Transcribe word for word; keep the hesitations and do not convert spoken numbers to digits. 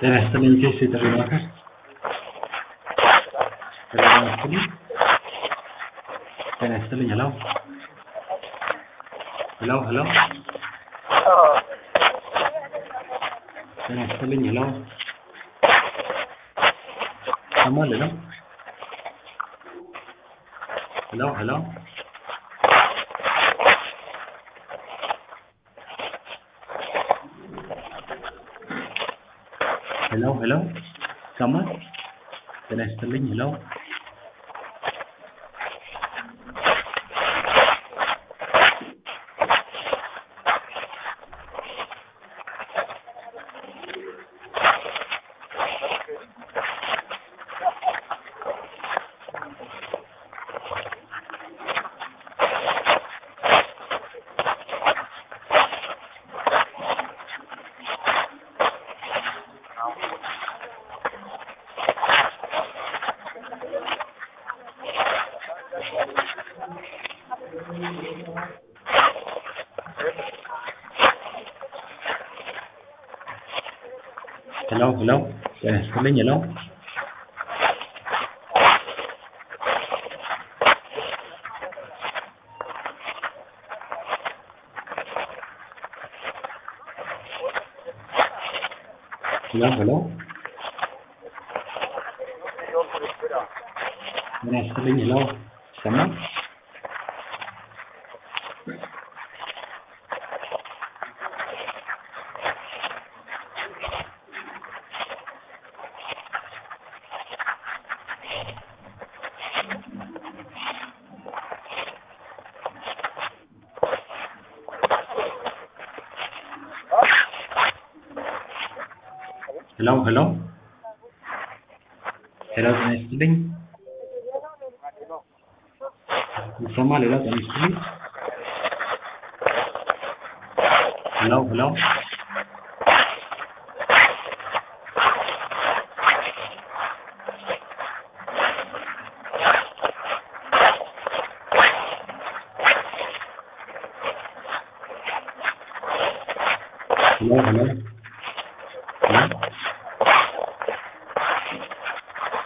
ጤና ይስጥልኝ ኬስ የጥሪ ማዕከል ጤና ይስጥልኝ ጤና ይስጥልኝ ሄሎ ሄሎ ሄሎ ጤና ይስጥልኝ ሄሎ ሰማል ሄሎ ሄሎ ሄሎ ሄሎ ሄሎ ሰማል ጤና ይስጥልኝ ሄሎ Hello, hello. ጤና ይስጥልኝ ሄሎ ሄሎ ሄሎ ጤና ይስጥልኝ ሄሎ ሰማል Hello, hello. Hello, ጤና ይስጥልኝ ይሰማል ሄሎ ጤና ይስጥልኝ ሄሎ ሄሎ ሄሎ ሄሎ